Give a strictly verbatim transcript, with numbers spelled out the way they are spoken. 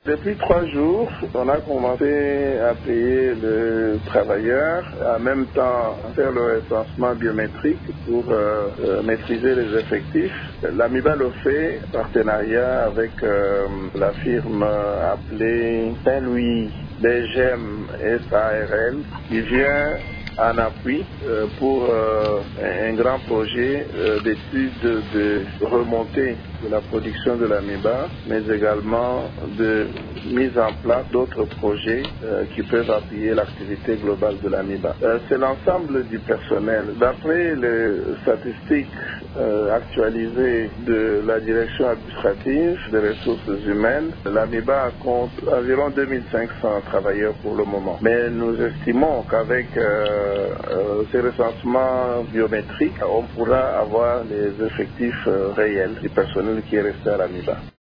Depuis trois jours, on a commencé à payer les travailleurs, en même temps faire le recensement biométrique pour euh, euh, maîtriser les effectifs. L'Amiba le fait en partenariat avec euh, la firme appelée Saint-Louis B G M S A R L qui vient en appui euh, pour euh, un grand projet euh, d'étude de remontée de la production de l'Amiba, mais également de mise en place d'autres projets euh, qui peuvent appuyer l'activité globale de l'Amiba. Euh, C'est l'ensemble du personnel. D'après les statistiques euh, actualisées de la direction administrative des ressources humaines, l'Amiba compte environ deux mille cinq cents travailleurs pour le moment. Mais nous estimons qu'avec euh, Euh, ces recensements biométriques, on pourra avoir les effectifs euh, réels du personnel qui est resté à l'Amiba.